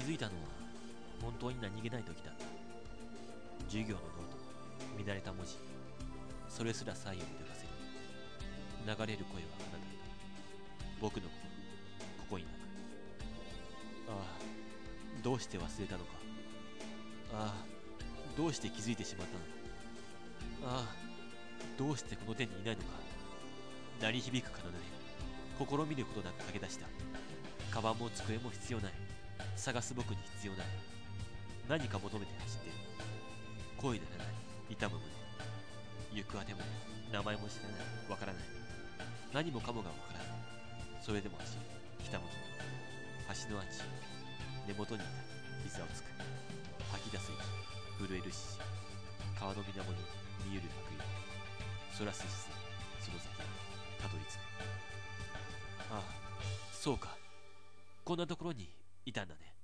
づいたのは本当に何気ない時だった。授業のノート、見慣れた文字、それすら左右に流せる。流れる声はあなただ。僕の心、ここに泣く。ああ、どうして忘れたのか。ああ、どうして気づいてしまったのか。ああ、どうしてこの手にいないのか。鳴り響く奏で、試みることなく駆け出した。カバンも机も必要ない。探す僕に必要ない。何か求めて走ってる。声ならない、痛む胸。行くあても名前も知らない、わからない。何もかもがわからない。それでも走る、ひたむきに。橋のアーチ、根元にいた膝をつく。吐き出す息、震える獅子。川の水面に見ゆる白衣。そらす視線、その先にたどり着く。ああ、そうか。こんなところにいたんだね。